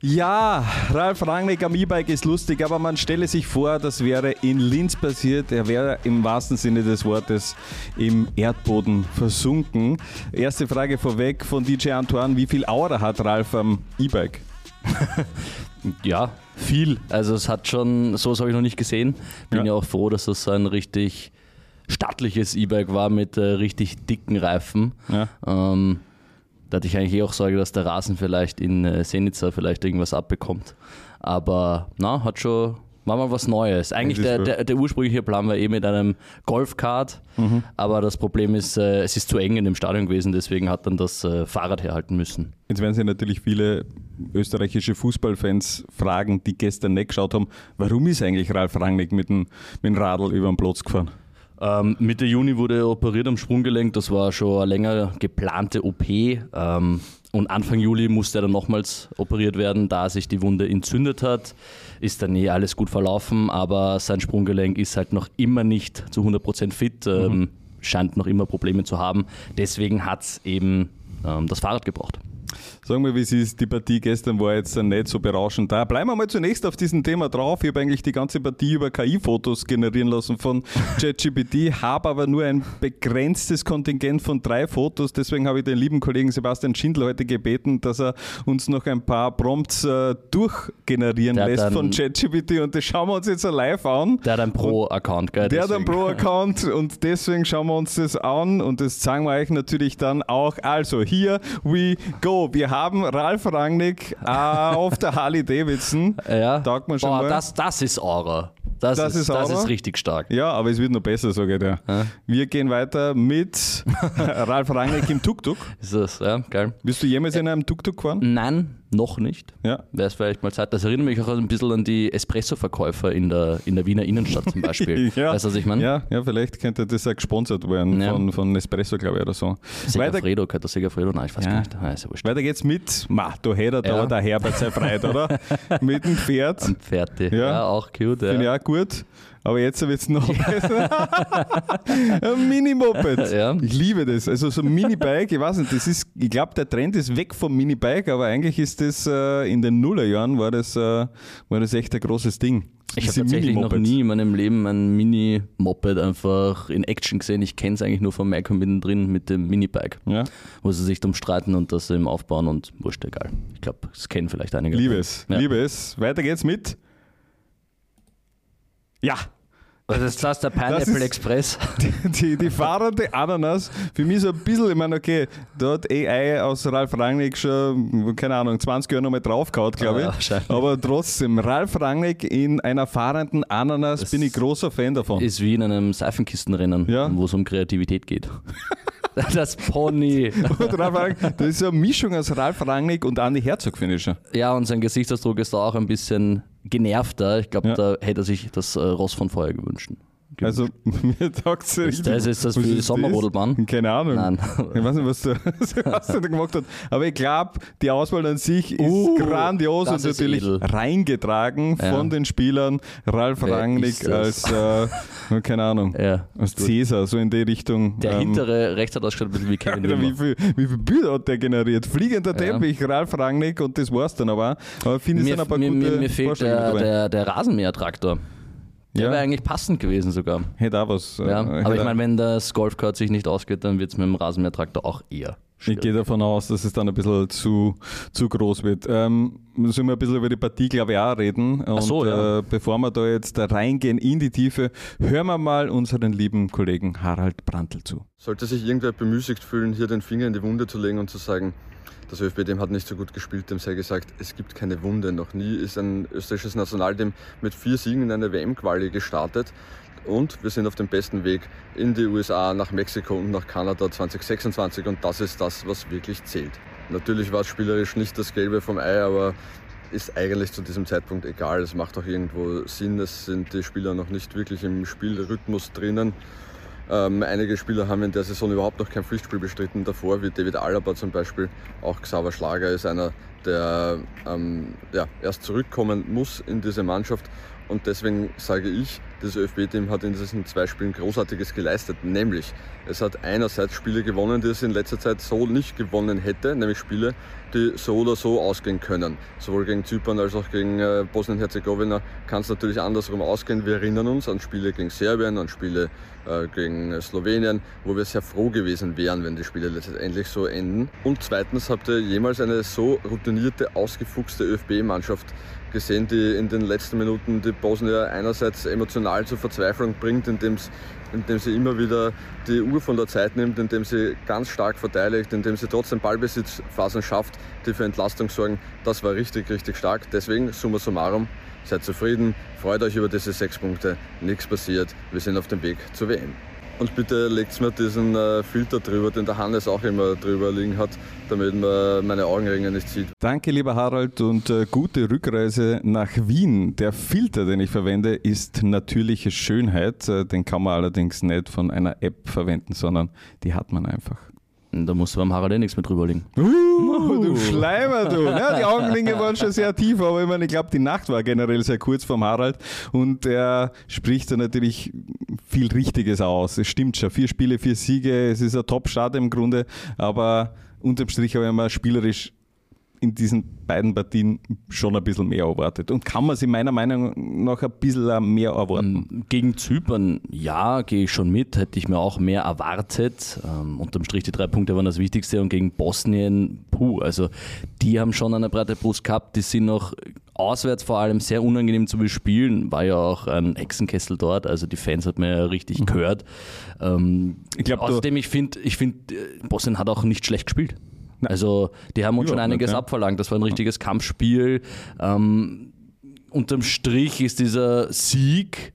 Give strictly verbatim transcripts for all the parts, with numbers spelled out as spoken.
Ja, Ralf Rangnick am E-Bike ist lustig, aber man stelle sich vor, das wäre in Linz passiert. Er wäre im wahrsten Sinne des Wortes im Erdboden versunken. Erste Frage vorweg von D J Antoine, wie viel Aura hat Ralf am E-Bike? Ja, viel. Also es hat schon, sowas habe ich noch nicht gesehen. Bin ja, ja auch froh, dass das ein richtig stattliches E-Bike war mit äh, richtig dicken Reifen. Ja. Ähm, Da hatte ich eigentlich eh auch Sorge, dass der Rasen vielleicht in äh, Senica vielleicht irgendwas abbekommt. Aber na, hat schon, war mal was Neues. Eigentlich der, der, der ursprüngliche Plan war eh mit einem Golfkart, mhm. aber das Problem ist, äh, es ist zu eng in dem Stadion gewesen, deswegen hat dann das äh, Fahrrad herhalten müssen. Jetzt werden sich natürlich viele österreichische Fußballfans fragen, die gestern nicht geschaut haben, warum ist eigentlich Ralf Rangnick mit dem, mit dem Radl über den Platz gefahren? Ähm, Mitte Juni wurde er operiert am Sprunggelenk, das war schon eine länger geplante O P ähm, und Anfang Juli musste er dann nochmals operiert werden, da sich die Wunde entzündet hat, ist dann eh alles gut verlaufen, aber sein Sprunggelenk ist halt noch immer nicht zu hundert Prozent fit, ähm, mhm. scheint noch immer Probleme zu haben, deswegen hat es eben ähm, das Fahrrad gebraucht. Sagen wir, wie es ist, die Partie gestern war jetzt nicht so berauschend da. Bleiben wir mal zunächst auf diesem Thema drauf. Ich habe eigentlich die ganze Partie über K I-Fotos generieren lassen von ChatGPT, habe aber nur ein begrenztes Kontingent von drei Fotos. Deswegen habe ich den lieben Kollegen Sebastian Schindler heute gebeten, dass er uns noch ein paar Prompts äh, durchgenerieren der lässt von ChatGPT und das schauen wir uns jetzt live an. Der hat einen Pro-Account, gell? Der deswegen. hat einen Pro-Account und deswegen schauen wir uns das an und das zeigen wir euch natürlich dann auch. Also, here we go. Wir haben Ralf Rangnick äh, auf der Harley Davidson. Ja. Taugt man schon Boah, mal. Das, das ist Aura. Das, das, ist, ist das ist richtig stark. Ja, aber es wird noch besser, sage ich dir. Ja. Wir gehen weiter mit Ralf Rangnick im Tuk-Tuk. Ist das, ja, geil. Bist du jemals in einem Tuk-Tuk gefahren? Nein, noch nicht. Ja. Wäre es vielleicht mal Zeit. Das erinnert mich auch ein bisschen an die Espresso-Verkäufer in der, in der Wiener Innenstadt zum Beispiel. ja. Weißt du, was ich meine? Ja, ja, vielleicht könnte das auch gesponsert werden ja. von, von Espresso, glaube ich, oder so. Segafredo, könnte das Segafredo? Nein, ich weiß ja. gar nicht. Ah, ist ja wurscht. Weiter geht's mit, ma, da hätte ja. da der Herbert sei freit, oder? Mit dem Pferd. Ein Pferd, ja. ja, ja, auch cute. Ja. Finde ich auch gut. Aber jetzt wird es noch besser. Ein Mini-Moped. Ja. Ich liebe das. Also so ein Mini-Bike, ich weiß nicht, das ist, ich glaube, der Trend ist weg vom Mini-Bike, aber eigentlich ist das äh, in den Nullerjahren war das, äh, war das echt ein großes Ding. Ich habe tatsächlich noch nie in meinem Leben ein Mini-Moped einfach in Action gesehen. Ich kenne es eigentlich nur von Malcolm mittendrin mit dem Mini-Bike, ja. wo sie sich drum streiten und das im Aufbauen und wurscht, egal. Ich glaube, das kennen vielleicht einige. Liebe es, ja. liebe es. Weiter geht's mit... Ja. Was ist das, der Pineapple das Express? Die, die, die fahrende Ananas, für mich so ein bisschen, ich meine, okay, da hat A I aus Ralf Rangnick schon, keine Ahnung, zwanzig Jahre nochmal draufgehauen, glaube ich. Ja, aber trotzdem, Ralf Rangnick in einer fahrenden Ananas, das bin ich großer Fan davon. Ist wie in einem Seifenkistenrennen, ja. wo es um Kreativität geht. Das Pony. Und Ralf Rangnick, das ist eine Mischung aus Ralf Rangnick und Andi Herzog, finde ich schon. Ja, und sein Gesichtsausdruck ist da auch ein bisschen genervter. Ich glaube, ja. da hätte er sich das äh, Ross von vorher gewünscht. Also, mir taugt es richtig. Ist das, ist das für die Sommerrodelbahn? Keine Ahnung. Nein. Ich weiß nicht, was der, was der da gemacht hat. Aber ich glaube, die Auswahl an sich ist uh, grandios und natürlich edel. reingetragen ja. von den Spielern. Ralf Wer Rangnick als, äh, keine Ahnung, ja. als Cäsar, so in die Richtung. Der ähm, hintere rechts hat ausgeschaut, wie Kevin Alter, wie viel, wie viel Bilder hat der generiert? Fliegender ja. Teppich, Ralf Rangnick und das war's dann aber. Aber ich finde, es sind ein paar mir, gute mir, mir fehlt der, der, der Rasenmähertraktor. Der ja. wäre eigentlich passend gewesen sogar. Hätte auch was. Ja, aber ich meine, wenn das Golfkart sich nicht ausgeht, dann wird es mit dem Rasenmähertraktor auch eher schwierig. Ich gehe davon aus, dass es dann ein bisschen zu, zu groß wird. Ähm, müssen wir ein bisschen über die Partie, glaube ich, auch reden. Und Ach so, ja. äh, bevor wir da jetzt reingehen in die Tiefe, hören wir mal unseren lieben Kollegen Harald Brandl zu. Sollte sich irgendwer bemüßigt fühlen, hier den Finger in die Wunde zu legen und zu sagen, das ÖFB-Team hat nicht so gut gespielt, dem sei gesagt, es gibt keine Wunde. Noch nie ist ein österreichisches Nationalteam mit vier Siegen in eine W M-Quali gestartet. Und wir sind auf dem besten Weg in die U S A, nach Mexiko und nach Kanada zwanzig sechsundzwanzig. Und das ist das, was wirklich zählt. Natürlich war es spielerisch nicht das Gelbe vom Ei, aber ist eigentlich zu diesem Zeitpunkt egal. Es macht auch irgendwo Sinn. Es sind die Spieler noch nicht wirklich im Spielrhythmus drinnen. Ähm, einige Spieler haben in der Saison überhaupt noch kein Pflichtspiel bestritten davor, wie David Alaba zum Beispiel. Auch Xaver Schlager ist einer, der ähm, ja, erst zurückkommen muss in diese Mannschaft. Und deswegen sage ich, das ÖFB-Team hat in diesen zwei Spielen Großartiges geleistet. Nämlich, es hat einerseits Spiele gewonnen, die es in letzter Zeit so nicht gewonnen hätte, nämlich Spiele, die so oder so ausgehen können. Sowohl gegen Zypern als auch gegen äh, Bosnien-Herzegowina kann es natürlich andersrum ausgehen. Wir erinnern uns an Spiele gegen Serbien, an Spiele äh, gegen Slowenien, wo wir sehr froh gewesen wären, wenn die Spiele letztendlich so enden. Und zweitens, habt ihr jemals eine so routinierte, ausgefuchste ÖFB-Mannschaft gesehen, die in den letzten Minuten die Bosnier einerseits emotional zur Verzweiflung bringt, indem indem sie immer wieder die Uhr von der Zeit nimmt, indem sie ganz stark verteidigt, indem sie trotzdem Ballbesitzphasen schafft, die für Entlastung sorgen. Das war richtig, richtig stark. Deswegen, summa summarum, seid zufrieden, freut euch über diese sechs Punkte, nichts passiert, wir sind auf dem Weg zur W M. Und bitte legt mir diesen äh, Filter drüber, den der Hannes auch immer drüber liegen hat, damit man meine Augenringe nicht sieht. Danke, lieber Harald, und äh, gute Rückreise nach Wien. Der Filter, den ich verwende, ist natürliche Schönheit. Äh, den kann man allerdings nicht von einer App verwenden, sondern die hat man einfach. Da musst du beim Harald eh nichts mehr drüber liegen. Uh, du Schleimer, du. Ja, die Augenringe waren schon sehr tief, aber ich meine, ich glaube, die Nacht war generell sehr kurz vom Harald und er spricht da natürlich viel Richtiges aus. Es stimmt schon, vier Spiele, vier Siege, es ist ein Top-Start im Grunde, aber unterm Strich habe ich mal spielerisch in diesen beiden Partien schon ein bisschen mehr erwartet. Und kann man sich meiner Meinung nach ein bisschen mehr erwarten? Gegen Zypern, ja, gehe ich schon mit. Hätte ich mir auch mehr erwartet. Ähm, unterm Strich die drei Punkte waren das Wichtigste. Und gegen Bosnien, puh, also die haben schon eine breite Brust gehabt. Die sind noch auswärts vor allem sehr unangenehm zu bespielen. War ja auch ein Hexenkessel dort. Also die Fans hat man ja richtig mhm. gehört. Ähm, ich glaub, außerdem, ich finde, ich find, Bosnien hat auch nicht schlecht gespielt. Also die haben uns schon einiges nicht, ja. abverlangt. Das war ein richtiges Kampfspiel. Ähm, unterm Strich ist dieser Sieg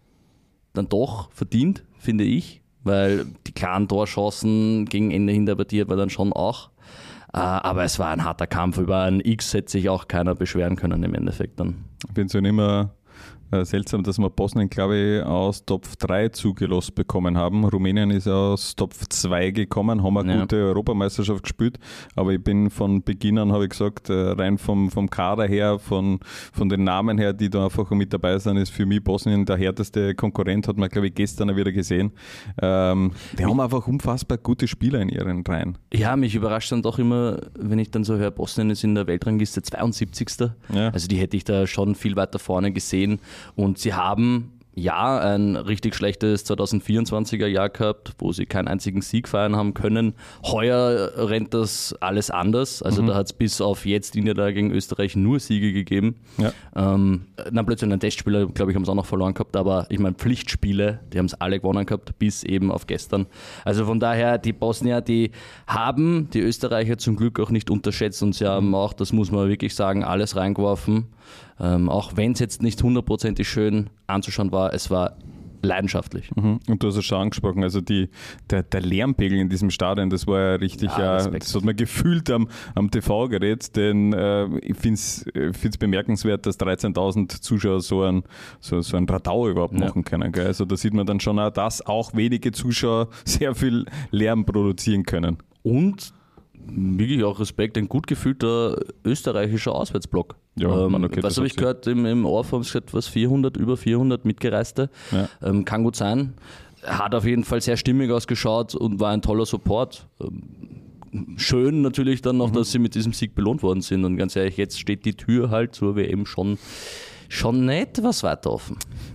dann doch verdient, finde ich, weil die klaren Torchancen gegen Ende hin der Partie hat man dann schon auch. Äh, aber es war ein harter Kampf. Über ein X hätte sich auch keiner beschweren können im Endeffekt dann. Ich bin so immer Äh, seltsam, dass wir Bosnien, glaube ich, aus Top drei zugelost bekommen haben. Rumänien ist aus Top zwei gekommen, haben eine ja. gute Europameisterschaft gespielt, aber ich bin von Beginn an, habe ich gesagt, rein vom, vom Kader her, von, von den Namen her, die da einfach mit dabei sind, ist für mich Bosnien der härteste Konkurrent, hat man, glaube ich, gestern wieder gesehen. Ähm, die haben einfach unfassbar gute Spieler in ihren Reihen. Ja, mich überrascht dann doch immer, wenn ich dann so höre, Bosnien ist in der Weltrangliste zweiundsiebzigster Ja. Also die hätte ich da schon viel weiter vorne gesehen. Und sie haben ja ein richtig schlechtes zweitausendvierundzwanziger Jahr gehabt, wo sie keinen einzigen Sieg feiern haben können. Heuer rennt das alles anders. Also mhm. da hat es bis auf jetzt in der gegen Österreich nur Siege gegeben. Ja. Ähm, dann plötzlich ein Testspieler, glaube ich, haben es auch noch verloren gehabt, aber ich meine Pflichtspiele, die haben es alle gewonnen gehabt, bis eben auf gestern. Also von daher, die Bosnier, die haben die Österreicher zum Glück auch nicht unterschätzt und sie haben auch, das muss man wirklich sagen, alles reingeworfen. Ähm, auch wenn es jetzt nicht hundertprozentig schön anzuschauen war, es war leidenschaftlich. Mhm. Und du hast es schon angesprochen, also die, der, der Lärmpegel in diesem Stadion, das war ja richtig, ja, äh, das hat man gefühlt am, am T V-Gerät, denn äh, ich finde es bemerkenswert, dass dreizehntausend Zuschauer so ein, so, so ein Radau überhaupt ja. machen können. Gell? Also da sieht man dann schon auch, dass auch wenige Zuschauer sehr viel Lärm produzieren können. Und wirklich auch Respekt, ein gut gefühlter österreichischer Auswärtsblock. Ja, ähm, man, okay, was habe ich gehört, im, im Ohr haben sie gesagt, was vierhundert, über vierhundert Mitgereiste. Ja. Ähm, kann gut sein. Hat auf jeden Fall sehr stimmig ausgeschaut und war ein toller Support. Ähm, schön natürlich dann noch, mhm. dass sie mit diesem Sieg belohnt worden sind. Und ganz ehrlich, jetzt steht die Tür halt zur W M schon, schon etwas weiter offen.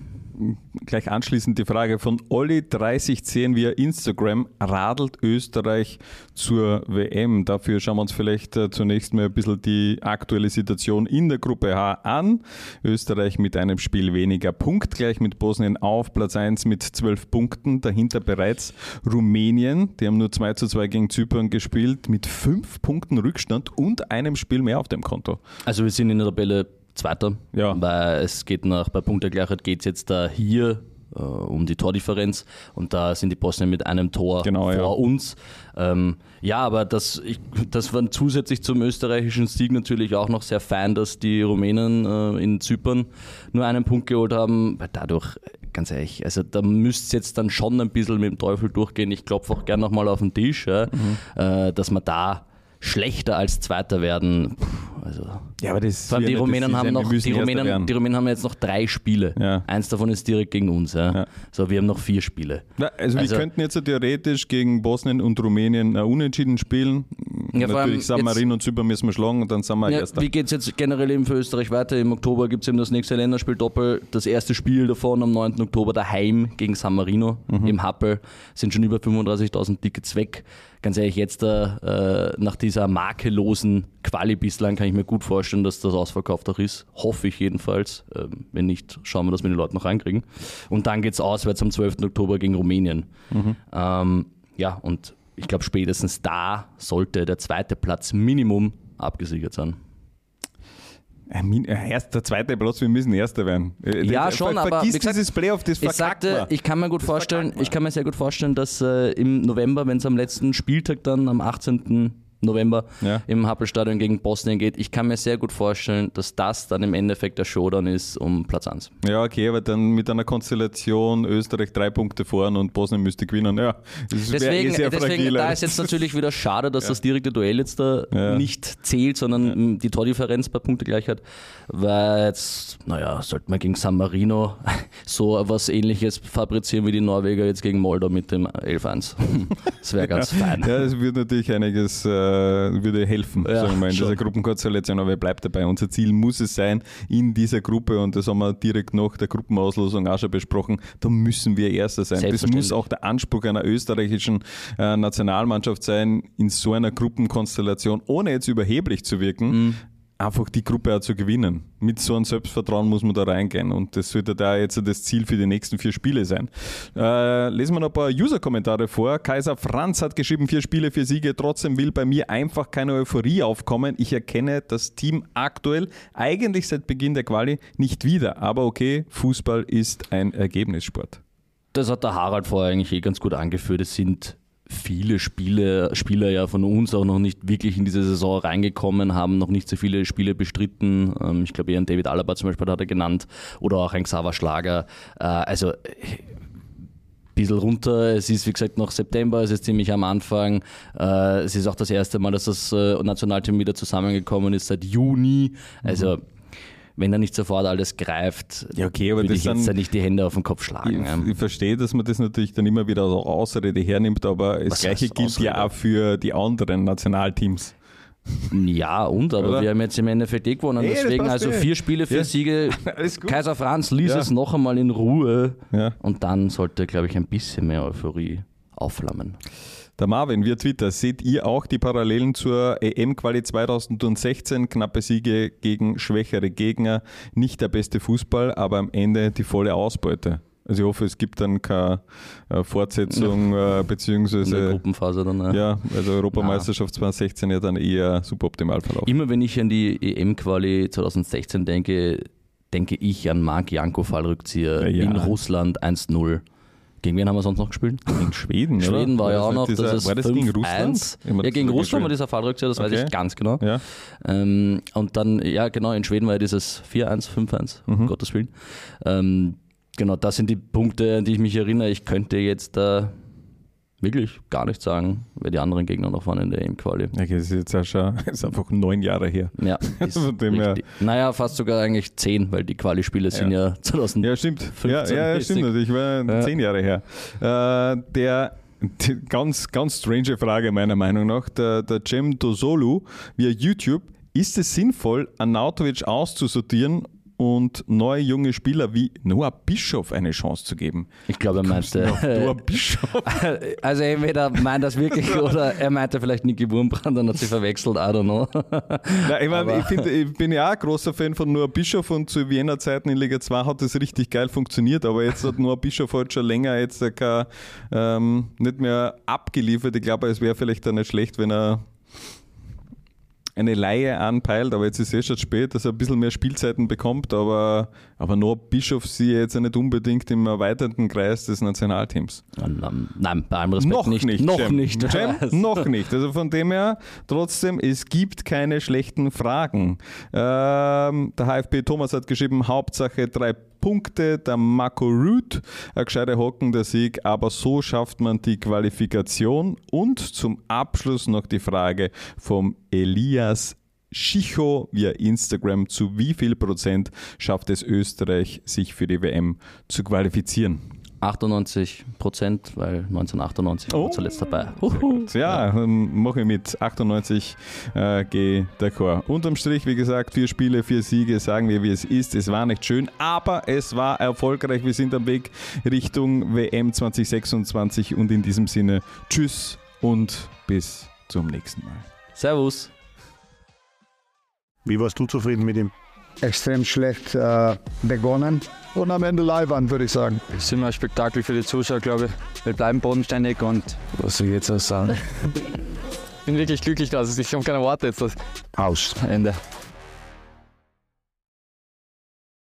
Gleich anschließend die Frage von Olli dreißig zehn via Instagram. Radelt Österreich zur W M? Dafür schauen wir uns vielleicht äh, zunächst mal ein bisschen die aktuelle Situation in der Gruppe H an. Österreich mit einem Spiel weniger, punktgleich mit Bosnien auf Platz eins mit zwölf Punkten. Dahinter bereits Rumänien, die haben nur zwei zu zwei gegen Zypern gespielt, mit fünf Punkten Rückstand und einem Spiel mehr auf dem Konto. Also wir sind in der Tabelle Zweiter, ja. weil es geht nach, bei Punktegleichheit geht es jetzt da hier äh, um die Tordifferenz und da sind die Bosnier mit einem Tor genau, vor ja. uns. Ähm, ja, aber das, ich, das war zusätzlich zum österreichischen Sieg natürlich auch noch sehr fein, dass die Rumänen äh, in Zypern nur einen Punkt geholt haben, weil dadurch, ganz ehrlich, also da müsst ihr jetzt dann schon ein bisschen mit dem Teufel durchgehen. Ich klopfe auch gerne nochmal auf den Tisch, ja, mhm. äh, dass man da schlechter als Zweiter werden, Also ja, aber das vor allem die ja Rumänen haben sein, noch, die Rumänen, die Rumänen haben jetzt noch drei Spiele. Ja. Eins davon ist direkt gegen uns. Ja. Ja. So, wir haben noch vier Spiele. Ja, also, also wir könnten jetzt theoretisch gegen Bosnien und Rumänien uh, unentschieden spielen. Ja, natürlich San Marino und Zypern müssen wir schlagen und dann sind wir ja, Erster. Wie geht es jetzt generell eben für Österreich weiter? Im Oktober gibt es eben das nächste Länderspiel Doppel. Das erste Spiel davon am neunten Oktober daheim gegen San Marino mhm. im Happel. Sind schon über fünfunddreißigtausend Tickets weg. Ganz ehrlich, jetzt äh, nach dieser makellosen Quali bislang kann ich mir gut vorstellen, dass das ausverkauft auch ist. Hoffe ich jedenfalls. Ähm, wenn nicht, schauen wir, dass wir die Leute noch reinkriegen. Und dann geht es auswärts am zwölften Oktober gegen Rumänien. Mhm. Ähm, ja, und ich glaube, spätestens da sollte der zweite Platz Minimum abgesichert sein. Erst der zweite Platz, wir müssen Erster werden. Ja, Ver- schon, ver- aber vergiss wie gesagt, dieses Playoff, das ich verkackt sagte, war. ich kann mir gut das vorstellen, ich kann mir sehr gut vorstellen, dass äh, im November, wenn es am letzten Spieltag dann am achtzehnten November ja. im Happelstadion gegen Bosnien geht, ich kann mir sehr gut vorstellen, dass das dann im Endeffekt der Showdown ist um Platz eins. Ja, okay, aber dann mit einer Konstellation Österreich drei Punkte vorn und Bosnien müsste gewinnen. Ja, das deswegen, eh sehr deswegen fragil, da ist jetzt natürlich wieder schade, dass ja. das direkte Duell jetzt da ja. nicht zählt, sondern ja. die Tordifferenz bei Punktegleichheit, weil jetzt, naja, sollte man gegen San Marino so was Ähnliches fabrizieren wie die Norweger jetzt gegen Moldau mit dem elf eins. Das wäre ganz ja. fein. Ja, das würde natürlich einiges äh, würde helfen, ja, sagen wir mal, in schon. dieser Gruppenkonstellation, aber bleibt dabei. Unser Ziel muss es sein, in dieser Gruppe, und das haben wir direkt nach der Gruppenauslosung auch schon besprochen, da müssen wir Erster sein. Das muss auch der Anspruch einer österreichischen äh, Nationalmannschaft sein, in so einer Gruppenkonstellation, ohne jetzt überheblich zu wirken, mhm. einfach die Gruppe auch zu gewinnen. Mit so einem Selbstvertrauen muss man da reingehen, und das sollte da jetzt das Ziel für die nächsten vier Spiele sein. Äh, lesen wir noch ein paar User-Kommentare vor. Kaiser Franz hat geschrieben, vier Spiele, vier Siege, trotzdem will bei mir einfach keine Euphorie aufkommen. Ich erkenne das Team aktuell eigentlich seit Beginn der Quali nicht wieder, aber okay, Fußball ist ein Ergebnissport. Das hat der Harald vorher eigentlich eh ganz gut angeführt. Es sind viele Spiele, Spieler ja von uns auch noch nicht wirklich in diese Saison reingekommen, haben noch nicht so viele Spiele bestritten. Ich glaube, eher ein David Alaba zum Beispiel hat er genannt, oder auch ein Xaver Schlager. Also ein bisschen runter. Es ist, wie gesagt, noch September, es ist ziemlich am Anfang. Es ist auch das erste Mal, dass das Nationalteam wieder zusammengekommen ist seit Juni. Also mhm. wenn da nicht sofort alles greift, ja, okay, aber würde das ich jetzt dann nicht die Hände auf den Kopf schlagen. Ich, ich verstehe, dass man das natürlich dann immer wieder als Ausrede hernimmt, aber das Gleiche gilt Ausrede? ja auch für die anderen Nationalteams. Ja, und, aber Oder? wir haben jetzt im Endeffekt eh gewonnen. Hey, deswegen, also eh. vier Spiele, vier ja. Siege. Kaiser Franz ließ ja. es noch einmal in Ruhe. Ja. Und dann sollte, glaube ich, ein bisschen mehr Euphorie aufflammen. Der Marvin via Twitter, seht ihr auch die Parallelen zur E M-Quali zweitausendsechzehn? Knappe Siege gegen schwächere Gegner, nicht der beste Fußball, aber am Ende die volle Ausbeute. Also ich hoffe, es gibt dann keine äh, Fortsetzung, ja. äh, beziehungsweise... In der Gruppenphase dann, ja. Ja, also Europameisterschaft zweitausendsechzehn ja dann eher suboptimal verlaufen. Immer wenn ich an die E M-Quali zweitausendsechzehn denke, denke ich an Marc Janko-Fallrückzieher ja, ja. in Russland eins null. Gegen wen haben wir sonst noch gespielt? Gegen Schweden, oder? Schweden war, war ja auch noch. Dieser, das war das gegen Russland? Ja, gegen Russland war dieser Fallrückzieher, das okay. weiß ich ganz genau. Ja. Ähm, und dann, ja genau, in Schweden war ja dieses vier eins, fünf eins, mhm. um Gottes Willen. Ähm, genau, das sind die Punkte, an die ich mich erinnere. Ich könnte jetzt da äh, wirklich gar nicht sagen, wer die anderen Gegner noch waren in der E M-Quali. Okay, das ist jetzt auch schon, das ist einfach neun Jahre her. Ja, ist Von dem her. Naja, fast sogar eigentlich zehn, weil die Quali-Spiele ja. sind ja zweitausendfünfzehn. Ja, stimmt. Ja, ja, stimmt. Ich war ja. zehn Jahre her. Äh, der Die ganz, ganz strange Frage meiner Meinung nach. Der, der Cem Dosolu via YouTube: Ist es sinnvoll, Arnautovic auszusortieren und neue junge Spieler wie Noah Bischoff eine Chance zu geben? Ich glaube, er meinte Noah Bischoff. Also entweder meint das wirklich oder er meinte vielleicht Niki Wurmbrand und hat sie verwechselt, I don't know. Nein, ich, mein, ich, find, ich bin ja auch ein großer Fan von Noah Bischoff, und zu Wiener Zeiten in Liga zwei hat das richtig geil funktioniert, aber jetzt hat Noah Bischoff halt schon länger jetzt kein, ähm, nicht mehr abgeliefert. Ich glaube, es wäre vielleicht auch nicht schlecht, wenn er eine Leihe anpeilt, aber jetzt ist es eh schon spät, dass er ein bisschen mehr Spielzeiten bekommt, aber, aber Noah Bischoff sehe jetzt nicht unbedingt im erweiterten Kreis des Nationalteams. Nein, bei allem Respekt noch nicht. nicht. Noch Cem. nicht. Cem, noch nicht. Also von dem her, trotzdem, es gibt keine schlechten Fragen. Ähm, der HFB Thomas hat geschrieben, Hauptsache drei Punkte, der Marco Rüth, ein gescheiter Hocken, der Sieg, aber so schafft man die Qualifikation. Und zum Abschluss noch die Frage vom Elias Schicho via Instagram, zu wie viel Prozent schafft es Österreich, sich für die W M zu qualifizieren? achtundneunzig Prozent, weil neunzehnhundertachtundneunzig oh. war zuletzt dabei. Ja, ja. mache ich mit achtundneunzig, äh, gehe d'accord. Unterm Strich, wie gesagt, vier Spiele, vier Siege, sagen wir, wie es ist. Es war nicht schön, aber es war erfolgreich. Wir sind am Weg Richtung W M zwanzig sechsundzwanzig und in diesem Sinne, tschüss und bis zum nächsten Mal. Servus. Wie warst du zufrieden mit ihm? Extrem schlecht äh, begonnen und am Ende Leihwand, würde ich sagen. Das ist immer ein Spektakel für die Zuschauer, glaube ich. Wir bleiben bodenständig und was soll ich jetzt auch sagen? Ich bin wirklich glücklich, dass ich habe keine Worte jetzt. Aus. Ende.